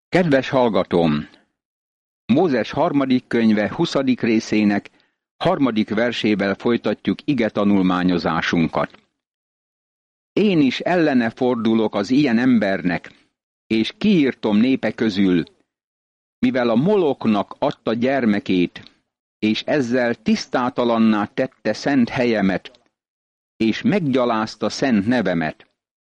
Kedves hallgatóm! Mózes harmadik könyve 20. részének 3. versével folytatjuk igetanulmányozásunkat. Én is ellene fordulok az ilyen embernek, és kiírtom népe közül, mivel a Moloknak adta gyermekét, és ezzel tisztátalanná tette szent helyemet, és meggyalázta szent nevemet.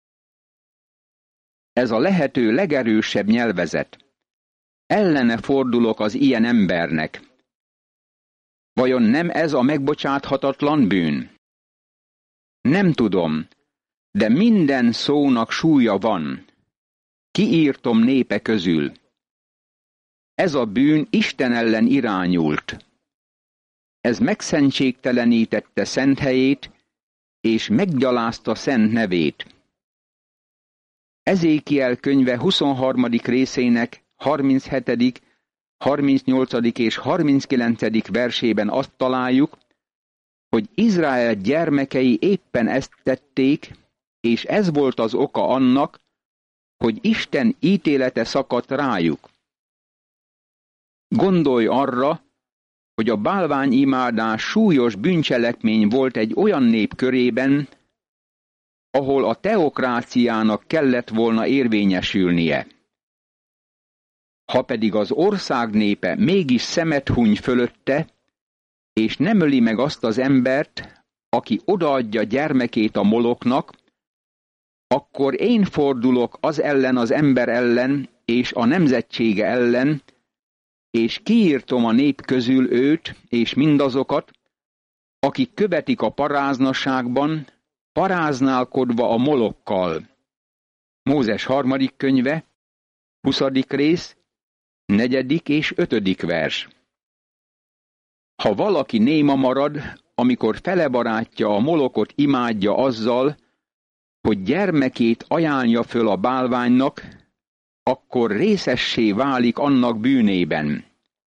Ez a lehető legerősebb nyelvezet. Ellene fordulok az ilyen embernek. Vajon nem ez a megbocsáthatatlan bűn? Nem tudom, de minden szónak súlya van. Kiírtom népe közül. Ez a bűn Isten ellen irányult. Ez megszentségtelenítette szent helyét, és meggyalázta szent nevét. Ezékiel könyve 23. részének 37., 38. és 39. versében azt találjuk, hogy Izrael gyermekei éppen ezt tették, és ez volt az oka annak, hogy Isten ítélete szakadt rájuk. Gondolj arra, hogy a bálványimádás súlyos bűncselekmény volt egy olyan nép körében, ahol a teokráciának kellett volna érvényesülnie. Ha pedig az ország népe mégis szemet huny fölötte, és nem öli meg azt az embert, aki odaadja gyermekét a Moloknak, akkor én fordulok az ellen az ember ellen, és a nemzetsége ellen, és kiírtom a nép közül őt, és mindazokat, akik követik a paráznaságban, paráználkodva a Molokkal. Mózes 3. könyve, 20. rész, 4. és 5. vers. Ha valaki néma marad, amikor fele barátja a Molokot imádja azzal, hogy gyermekét ajánlja föl a bálványnak, akkor részessé válik annak bűnében.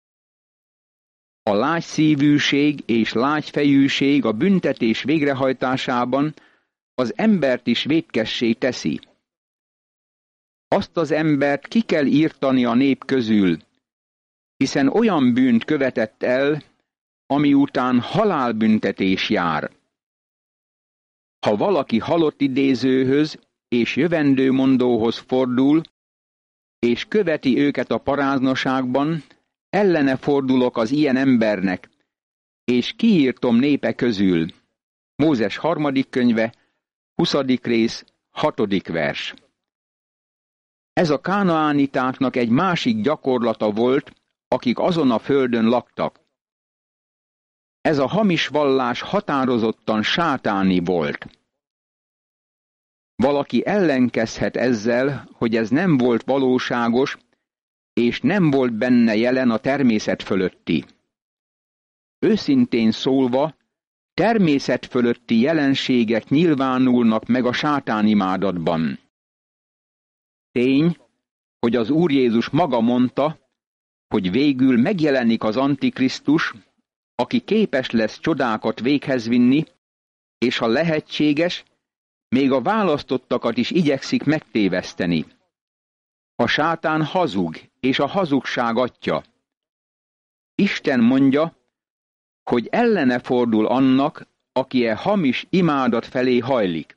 A lágyszívűség és lágyfejűség a büntetés végrehajtásában az embert is vétkessé teszi. Azt az embert ki kell írtani a nép közül, hiszen olyan bűnt követett el, ami után halálbüntetés jár. Ha valaki halott idézőhöz és jövendőmondóhoz fordul, és követi őket a paráznaságban, ellene fordulok az ilyen embernek, és kiírtom népe közül. Mózes 3. könyve, 20. rész, 6. vers. Ez a kánaánitáknak egy másik gyakorlata volt, akik azon a földön laktak. Ez a hamis vallás határozottan sátáni volt. Valaki ellenkezhet ezzel, hogy ez nem volt valóságos, és nem volt benne jelen a természet fölötti. Őszintén szólva, természet fölötti jelenségek nyilvánulnak meg a sátánimádatban. Tény, hogy az Úr Jézus maga mondta, hogy végül megjelenik az Antikrisztus, aki képes lesz csodákat véghez vinni, és ha lehetséges, még a választottakat is igyekszik megtéveszteni. A sátán hazug, és a hazugság atya. Isten mondja, hogy ellene fordul annak, aki e hamis imádat felé hajlik.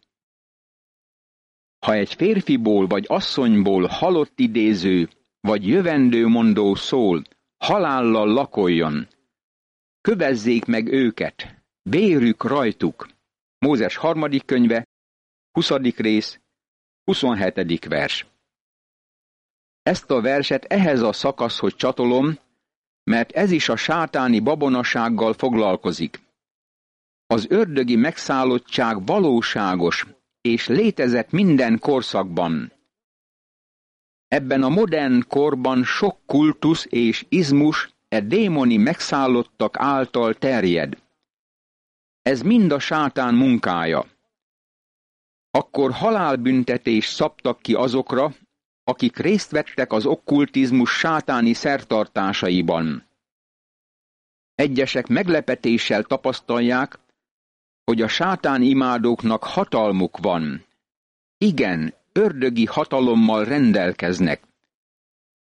Ha egy férfiból vagy asszonyból halott idéző vagy jövendőmondó szól, halállal lakoljon. Kövezzék meg őket, vérük rajtuk. Mózes 3. könyve, 20. rész, 27. vers. Ezt a verset ehhez a szakaszhoz csatolom, mert ez is a sátáni babonasággal foglalkozik. Az ördögi megszállottság valóságos, és létezett minden korszakban. Ebben a modern korban sok kultusz és izmus démoni megszállottak által terjed. Ez mind a sátán munkája. Akkor halálbüntetés szabtak ki azokra, akik részt vettek az okkultizmus sátáni szertartásaiban. Egyesek meglepetéssel tapasztalják, hogy a sátán imádóknak hatalmuk van. Igen, ördögi hatalommal rendelkeznek.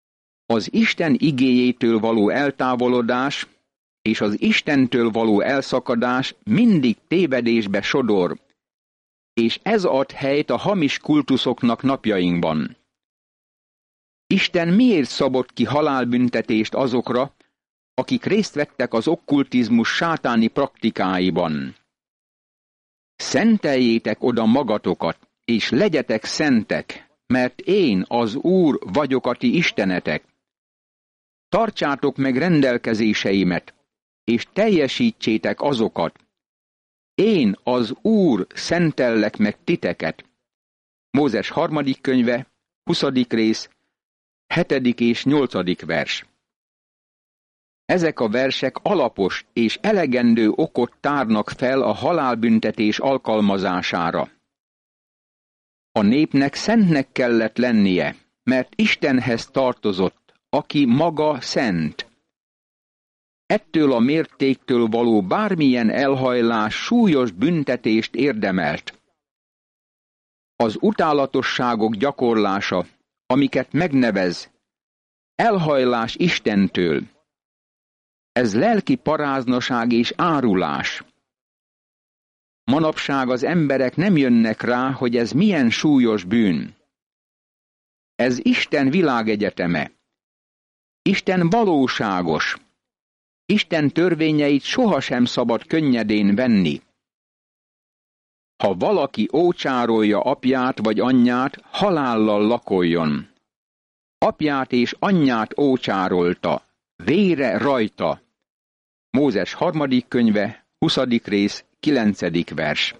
Az Isten igéjétől való eltávolodás és az Istentől való elszakadás mindig tévedésbe sodor, és ez ad helyt a hamis kultuszoknak napjainkban. Isten miért szabott ki halálbüntetést azokra, akik részt vettek az okkultizmus sátáni praktikáiban? Szenteljétek oda magatokat, és legyetek szentek, mert én, az Úr vagyok a ti istenetek. Tartsátok meg rendelkezéseimet, és teljesítsétek azokat. Én, az Úr, szentellek meg titeket. Mózes 3. könyve, 20. rész, 7. és 8. vers. Ezek a versek alapos és elegendő okot tárnak fel a halálbüntetés alkalmazására. A népnek szentnek kellett lennie, mert Istenhez tartozott, aki maga szent. Ettől a mértéktől való bármilyen elhajlás súlyos büntetést érdemelt. Az utálatosságok gyakorlása, amiket megnevez, elhajlás Istentől. Ez lelki paráznaság és árulás. Manapság az emberek nem jönnek rá, hogy ez milyen súlyos bűn. Ez Isten világegyeteme. Isten valóságos. Isten törvényeit sohasem szabad könnyedén venni. Ha valaki ócsárolja apját vagy anyját, halállal lakoljon. Apját és anyját ócsárolta, vére rajta. Mózes 3. könyve, 20. rész, 9. vers.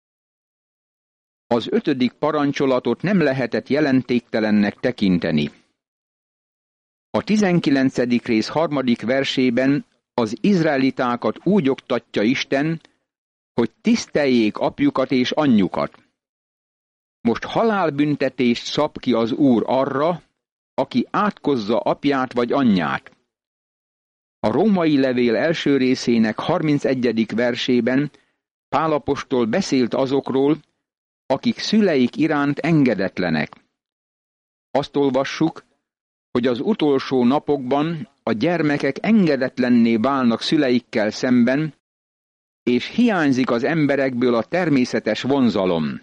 Az 5. parancsolatot nem lehetett jelentéktelennek tekinteni. A 19. rész 3. versében az izraelitákat úgy oktatja Isten, hogy tiszteljék apjukat és anyjukat. Most halálbüntetést szab ki az Úr arra, aki átkozza apját vagy anyját. A római levél első részének 31. versében Pál apostol beszélt azokról, akik szüleik iránt engedetlenek. Azt olvassuk, hogy az utolsó napokban a gyermekek engedetlenné válnak szüleikkel szemben, és hiányzik az emberekből a természetes vonzalom.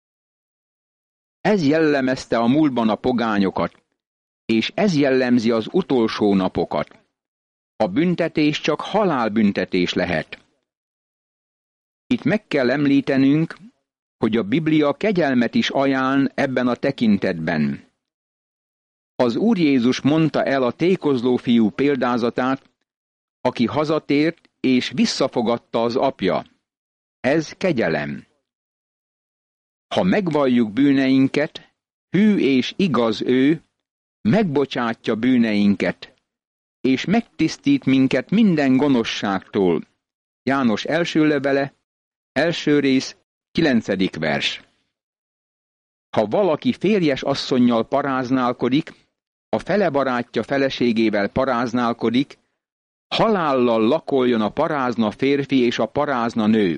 Ez jellemezte a múltban a pogányokat, és ez jellemzi az utolsó napokat. A büntetés csak halálbüntetés lehet. Itt meg kell említenünk, hogy a Biblia kegyelmet is ajánl ebben a tekintetben. Az Úr Jézus mondta el a tékozló fiú példázatát, aki hazatért és visszafogadta az apja. Ez kegyelem. Ha megvalljuk bűneinket, hű és igaz ő, megbocsátja bűneinket, és megtisztít minket minden gonoszságtól. János első levele, első rész, 9. vers. Ha valaki férjes asszonnyal paráználkodik, a fele barátja feleségével paráználkodik, halállal lakoljon a parázna férfi és a parázna nő.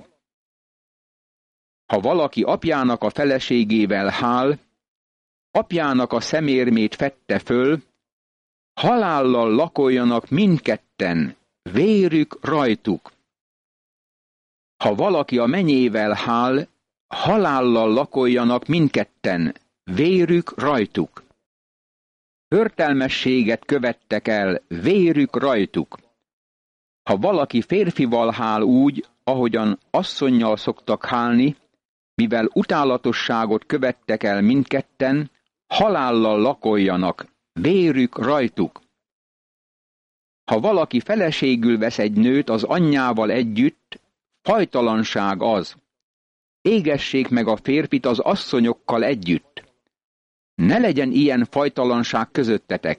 Ha valaki apjának a feleségével hál, apjának a szemérmét fedte föl, halállal lakoljanak mindketten, vérük rajtuk. Ha valaki a menyével hál, halállal lakoljanak mindketten, vérük rajtuk. Förtelmességet követtek el, vérük rajtuk. Ha valaki férfival hál úgy, ahogyan asszonnyal szoktak hálni, mivel utálatosságot követtek el mindketten, halállal lakoljanak, vérük rajtuk. Ha valaki feleségül vesz egy nőt az anyjával együtt, fajtalanság az. Égessék meg a férfit az asszonyokkal együtt. Ne legyen ilyen fajtalanság közöttetek.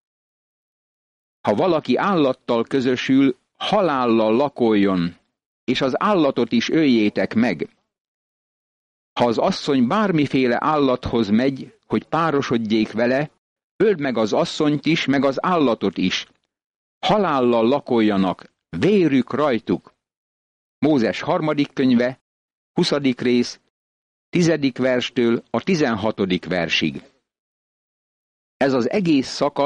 Ha valaki állattal közösül, halállal lakoljon, és az állatot is öljétek meg. Ha az asszony bármiféle állathoz megy, hogy párosodjék vele, öld meg az asszonyt is, meg az állatot is. Halállal lakoljanak, vérük rajtuk. Mózes 3. könyve, 20. rész, 10. verstől a 16. versig. Ez az egész szakasz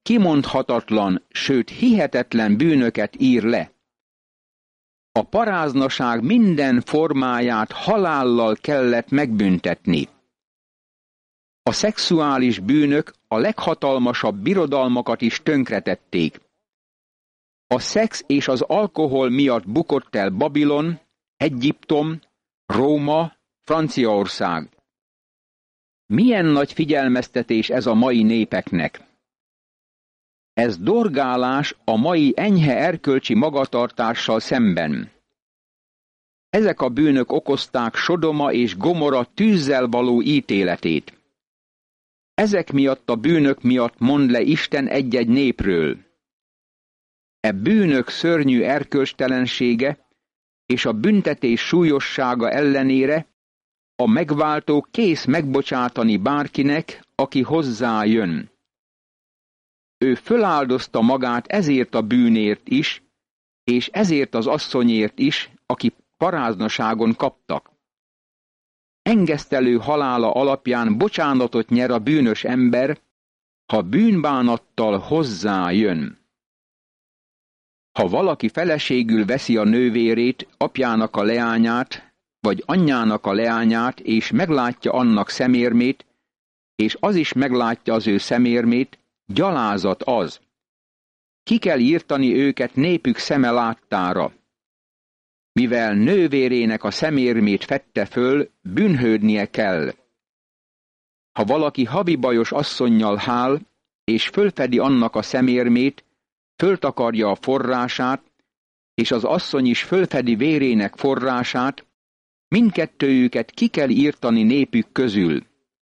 kimondhatatlan, sőt hihetetlen bűnöket ír le. A paráznaság minden formáját halállal kellett megbüntetni. A szexuális bűnök a leghatalmasabb birodalmakat is tönkretették. A szex és az alkohol miatt bukott el Babilon, Egyiptom, Róma, Franciaország. Milyen nagy figyelmeztetés ez a mai népeknek! Ez dorgálás a mai enyhe erkölcsi magatartással szemben. Ezek a bűnök okozták Sodoma és Gomora tűzzel való ítéletét. Ezek miatt a bűnök miatt mond le Isten egy-egy népről. E bűnök szörnyű erkölcstelensége és a büntetés súlyossága ellenére a megváltó kész megbocsátani bárkinek, aki hozzájön. Ő föláldozta magát ezért a bűnért is, és ezért az asszonyért is, aki paráznaságon kaptak. Engesztelő halála alapján bocsánatot nyer a bűnös ember, ha bűnbánattal hozzájön. Ha valaki feleségül veszi a nővérét, apjának a leányát, vagy anyjának a leányát, és meglátja annak szemérmét, és az is meglátja az ő szemérmét, gyalázat az. Ki kell írtani őket népük szeme láttára. Mivel nővérének a szemérmét fedte föl, bűnhődnie kell. Ha valaki habibajos asszonnyal hál, és fölfedi annak a szemérmét, föltakarja a forrását, és az asszony is fölfedi vérének forrását, mindkettőjüket ki kell írtani népük közül.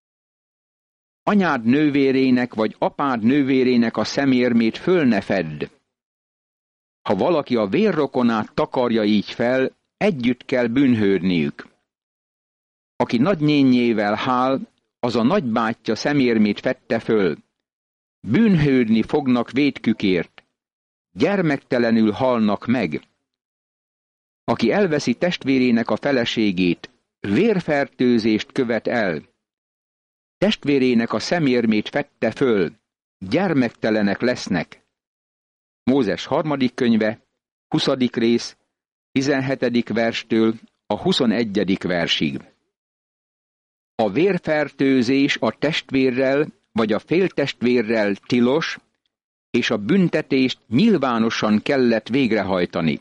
Anyád nővérének vagy apád nővérének a szemérmét föl ne fedd. Ha valaki a vérrokonát takarja így fel, együtt kell bűnhődniük. Aki nagynénjével hál, az a nagybátyja szemérmét fedte föl. Bűnhődni fognak vétkükért. Gyermektelenül halnak meg. Aki elveszi testvérének a feleségét, vérfertőzést követ el. Testvérének a szemérmét fedte föl, gyermektelenek lesznek. Mózes 3. könyve, 20. rész, 17. verstől a 21. versig. A vérfertőzés a testvérrel vagy a féltestvérrel tilos, és a büntetést nyilvánosan kellett végrehajtani.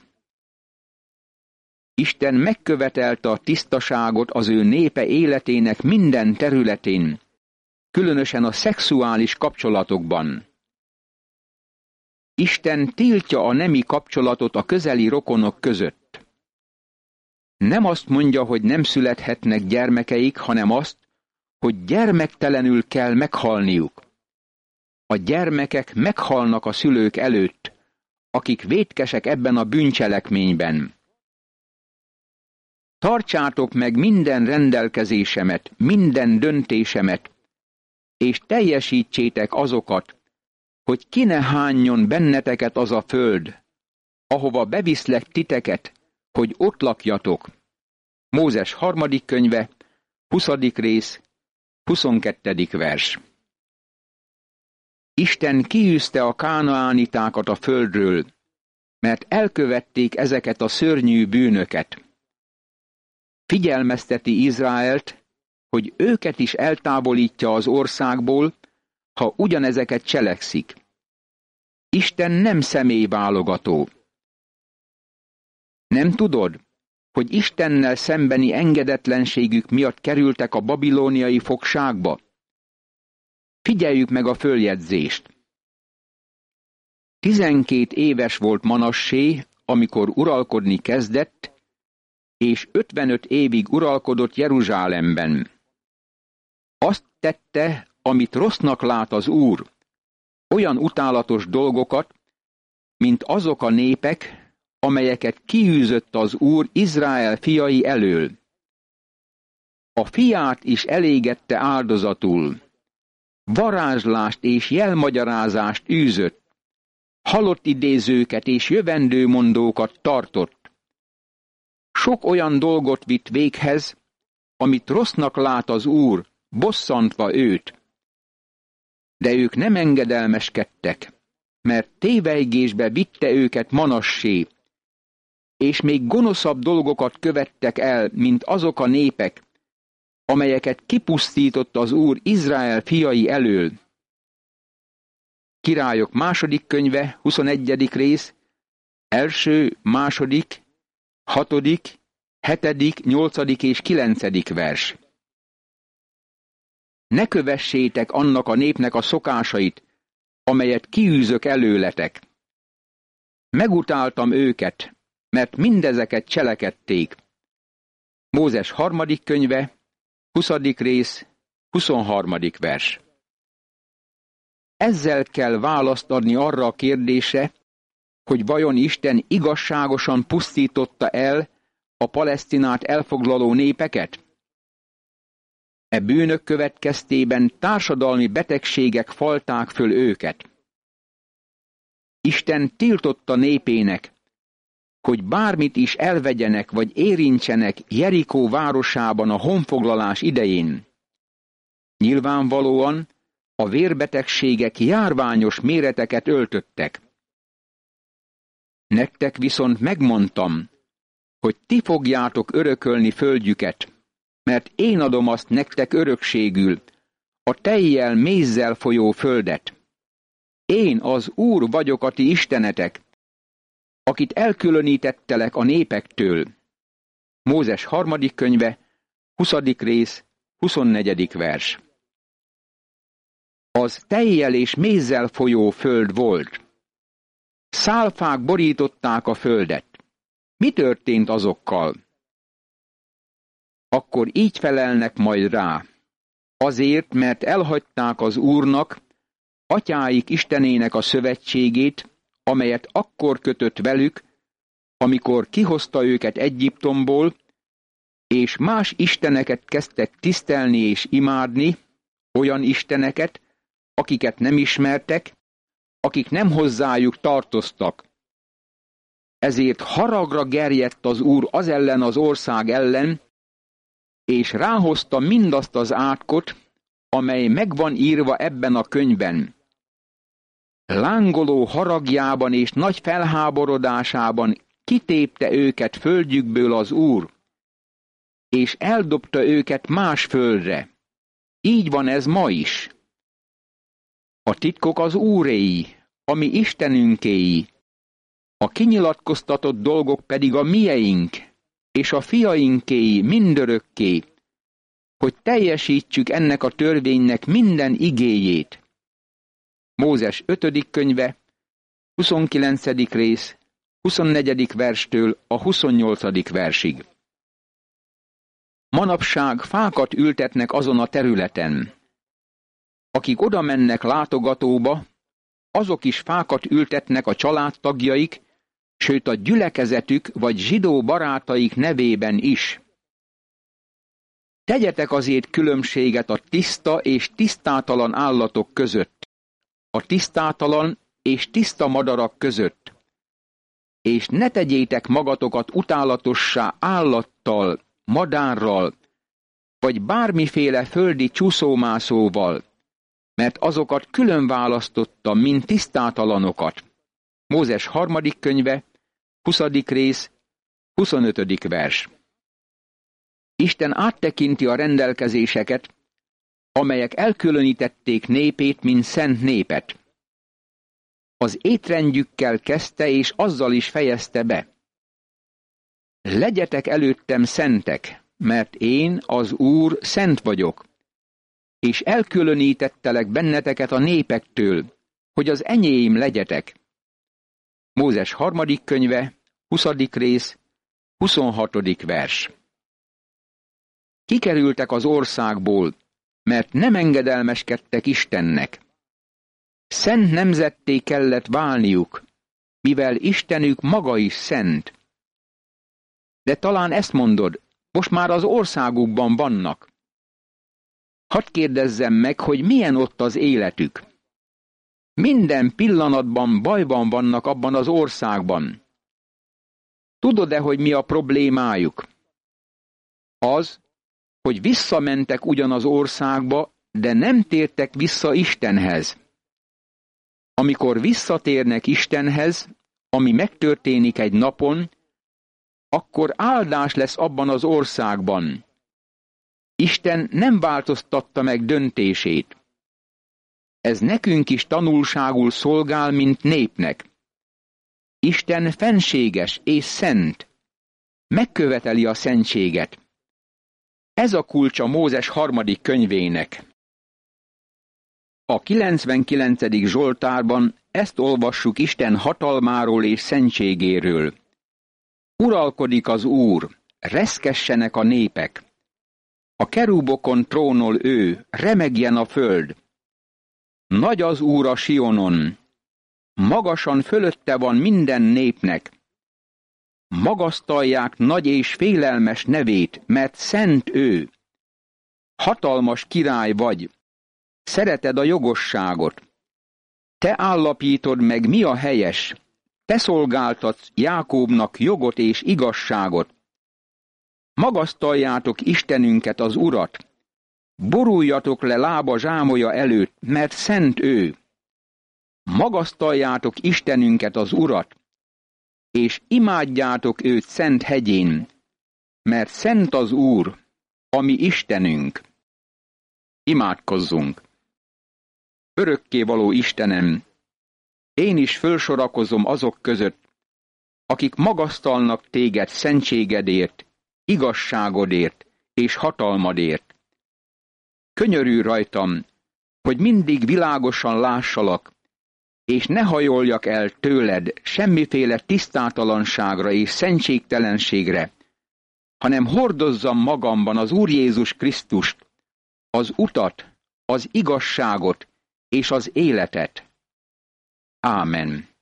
Isten megkövetelte a tisztaságot az ő népe életének minden területén, különösen a szexuális kapcsolatokban. Isten tiltja a nemi kapcsolatot a közeli rokonok között. Nem azt mondja, hogy nem születhetnek gyermekeik, hanem azt, hogy gyermektelenül kell meghalniuk. A gyermekek meghalnak a szülők előtt, akik vétkesek ebben a bűncselekményben. Tartsátok meg minden rendelkezésemet, minden döntésemet, és teljesítsétek azokat, hogy ki ne hányjon benneteket az a föld, ahova beviszlek titeket, hogy ott lakjatok. Mózes 3. könyve, 20. rész, 22. vers. Isten kiűzte a kánaánitákat a földről, mert elkövették ezeket a szörnyű bűnöket. Figyelmezteti Izraelt, hogy őket is eltávolítja az országból, ha ugyanezeket cselekszik. Isten nem személyválogató. Nem tudod, hogy Istennel szembeni engedetlenségük miatt kerültek a babilóniai fogságba? Figyeljük meg a följegyzést. 12 éves volt Manassé, amikor uralkodni kezdett, és 55 évig uralkodott Jeruzsálemben. Azt tette, amit rossznak lát az Úr, olyan utálatos dolgokat, mint azok a népek, amelyeket kiűzött az Úr Izrael fiai elől. A fiát is elégette áldozatul. Varázslást és jelmagyarázást űzött, halott idézőket és jövendőmondókat tartott. Sok olyan dolgot vitt véghez, amit rossznak lát az Úr, bosszantva őt. De ők nem engedelmeskedtek, mert tévejgésbe vitte őket Manassé, és még gonoszabb dolgokat követtek el, mint azok a népek, amelyeket kipusztított az Úr Izrael fiai elől. Királyok második könyve, 21. rész, 1., 2., 6., 7., 8. és 9. vers. Ne kövessétek annak a népnek a szokásait, amelyet kiűzök előletek. Megutáltam őket, mert mindezeket cselekedték. Mózes 3. könyve, 20. rész, 23. vers. Ezzel kell választ adni arra a kérdésre, hogy vajon Isten igazságosan pusztította el a Palesztinát elfoglaló népeket? E bűnök következtében társadalmi betegségek falták föl őket. Isten tiltotta népének, hogy bármit is elvegyenek vagy érintsenek Jerikó városában a honfoglalás idején. Nyilvánvalóan a vérbetegségek járványos méreteket öltöttek. Nektek viszont megmondtam, hogy ti fogjátok örökölni földjüket, mert én adom azt nektek örökségül, a tejjel, mézzel folyó földet. Én az Úr vagyok a ti istenetek, akit elkülönítettelek a népektől. Mózes 3. könyve, 20. rész, 24. vers. Az tejjel és mézzel folyó föld volt. Szálfák borították a földet. Mi történt azokkal? Akkor így felelnek majd rá. Azért, mert elhagyták az Úrnak, atyáik Istenének a szövetségét, amelyet akkor kötött velük, amikor kihozta őket Egyiptomból, és más isteneket kezdtek tisztelni és imádni, olyan isteneket, akiket nem ismertek, akik nem hozzájuk tartoztak. Ezért haragra gerjedt az Úr az ellen az ország ellen, és ráhozta mindazt az átkot, amely megvan írva ebben a könyvben. Lángoló haragjában és nagy felháborodásában kitépte őket földjükből az Úr, és eldobta őket más földre. Így van ez ma is. A titkok az Úréi, a mi Istenünkéi, a kinyilatkoztatott dolgok pedig a mieink, és a fiainkéi mindörökké, hogy teljesítsük ennek a törvénynek minden igéjét. Mózes 5. könyve, 29. rész, 24. verstől a 28. versig. Manapság fákat ültetnek azon a területen. Akik oda mennek látogatóba, azok is fákat ültetnek a családtagjaik, sőt a gyülekezetük vagy zsidó barátaik nevében is. Tegyetek azért különbséget a tiszta és tisztátalan állatok között, a tisztátalan és tiszta madarak között, és ne tegyétek magatokat utálatossá állattal, madárral, vagy bármiféle földi csúszómászóval, mert azokat külön választottam, mint tisztátalanokat. Mózes 3. könyve, 20. rész, 25. vers. Isten áttekinti a rendelkezéseket, amelyek elkülönítették népét, mint szent népet. Az étrendjükkel kezdte, és azzal is fejezte be. Legyetek előttem szentek, mert én, az Úr, szent vagyok, és elkülönítettelek benneteket a népektől, hogy az enyém legyetek. Mózes 3. könyve, 20. rész, 26. vers. Kikerültek az országból, mert nem engedelmeskedtek Istennek. Szent nemzetté kellett válniuk, mivel Istenük maga is szent. De talán ezt mondod, most már az országukban vannak. Hadd kérdezzem meg, hogy milyen ott az életük. Minden pillanatban bajban vannak abban az országban. Tudod-e, hogy mi a problémájuk? Az, hogy visszamentek ugyan az országba, de nem tértek vissza Istenhez. Amikor visszatérnek Istenhez, ami megtörténik egy napon, akkor áldás lesz abban az országban. Isten nem változtatta meg döntését. Ez nekünk is tanulságul szolgál, mint népnek. Isten fenséges és szent. Megköveteli a szentséget. Ez a kulcsa Mózes 3. könyvének. A 99. Zsoltárban ezt olvassuk Isten hatalmáról és szentségéről. Uralkodik az Úr, reszkessenek a népek. A kerubokon trónol ő, remegjen a föld. Nagy az Úr a Sionon, magasan fölötte van minden népnek. Magasztalják nagy és félelmes nevét, mert szent ő. Hatalmas király vagy, szereted a jogosságot. Te állapítod meg, mi a helyes, te szolgáltatsz Jákóbnak jogot és igazságot. Magasztaljátok Istenünket, az Urat, boruljatok le lába zsámolya előtt, mert szent ő. Magasztaljátok Istenünket, az Urat, és imádjátok őt szent hegyén, mert szent az Úr, a mi Istenünk. Imádkozzunk! Örökkévaló Istenem, én is fölsorakozom azok között, akik magasztalnak téged szentségedért, igazságodért és hatalmadért. Könyörülj rajtam, hogy mindig világosan lássalak, és ne hajoljak el tőled semmiféle tisztátalanságra és szentségtelenségre, hanem hordozzam magamban az Úr Jézus Krisztust, az utat, az igazságot és az életet. Ámen.